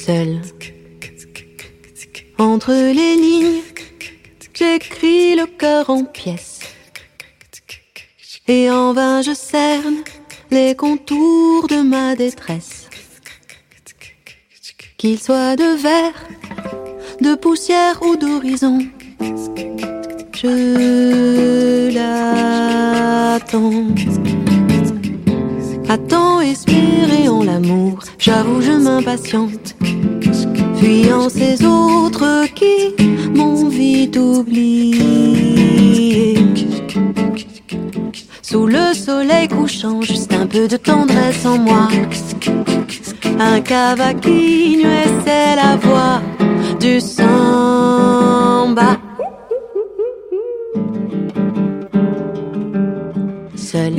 Seul, entre les lignes, j'écris le cœur en pièces. Et en vain je cerne les contours de ma détresse. Qu'il soit de verre, de poussière ou d'horizon, je l'attends. Attends, espérer en l'amour, j'avoue je m'impatiente, fuyant ces autres qui m'ont vite oublié. Sous le soleil couchant, juste un peu de tendresse en moi. Un cavaquinho et c'est la voix du samba. Seul,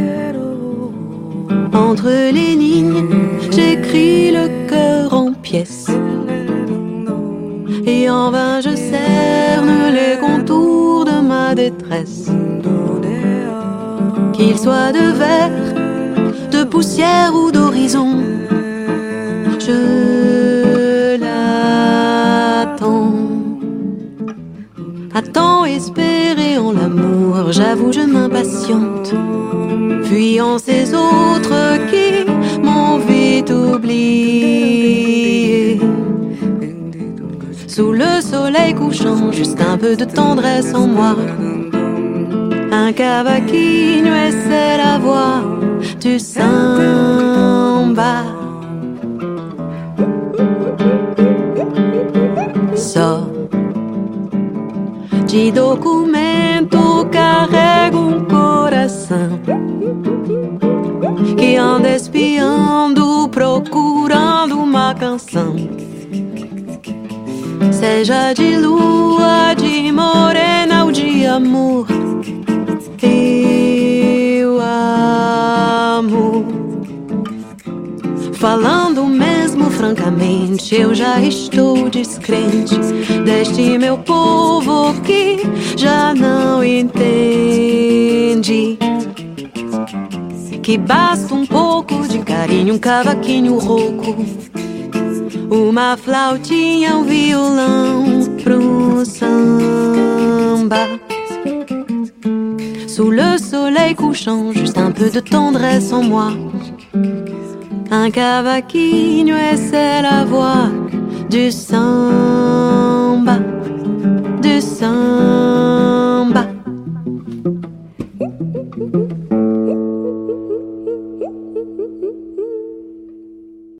entre les lignes, j'écris le cœur en pièces. Et en vain je cerne les contours de ma détresse. Qu'il soit de verre, de poussière ou d'horizon, je l'attends. Attends, espérer en l'amour, j'avoue je m'impatiente, fuyant ces autres qui m'ont vite oublié. Sous le soleil couchant, juste un peu de tendresse en moi. Un cavaquinho et c'est la voix du samba. Só de documento carrego coração que anda espiando, procurando uma canção. Seja de lua, de morena ou de amor, eu amo. Falando mesmo francamente, eu já estou descrente deste meu povo que já não entende que basta um pouco de carinho, um cavaquinho rouco, uma flautinha, um violão pro samba. Sous le soleil couchant, juste un peu de tendresse en moi. Un cavaquinho et c'est la voix du samba, du samba.